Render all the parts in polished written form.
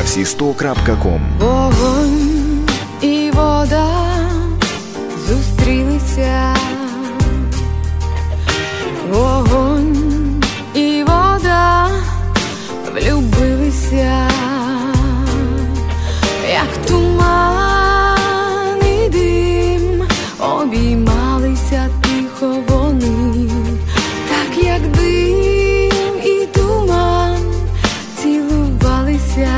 всі 100.com. Вогонь і вода зустрілися. Вогонь і вода влюбилися, як туман і дим, обіймалися тихо вони, так як дим і туман цілувалися.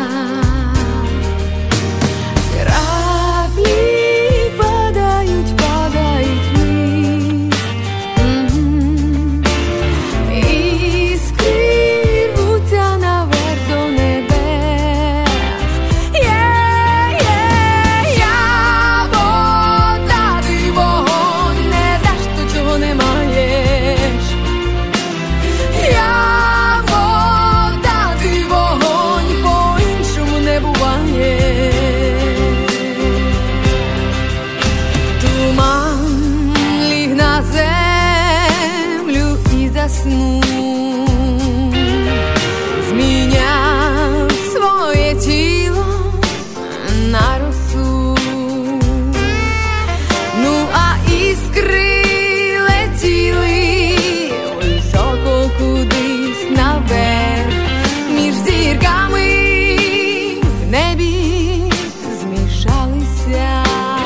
Краплі падають вниз, іскри рвуться наверх до небес. Я вода, ти вогонь, не даш то, чого не маєш. Я вода, ти вогонь, по-іншому не буває. Туман ліг на землю і заснув, зміняв своє тіло на росу. Ну а іскри летіли високо кудись наверх, між зірками в небі змішалися.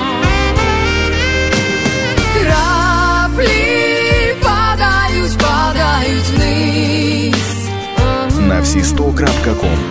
Краплі падають вниз. На всі 100.com.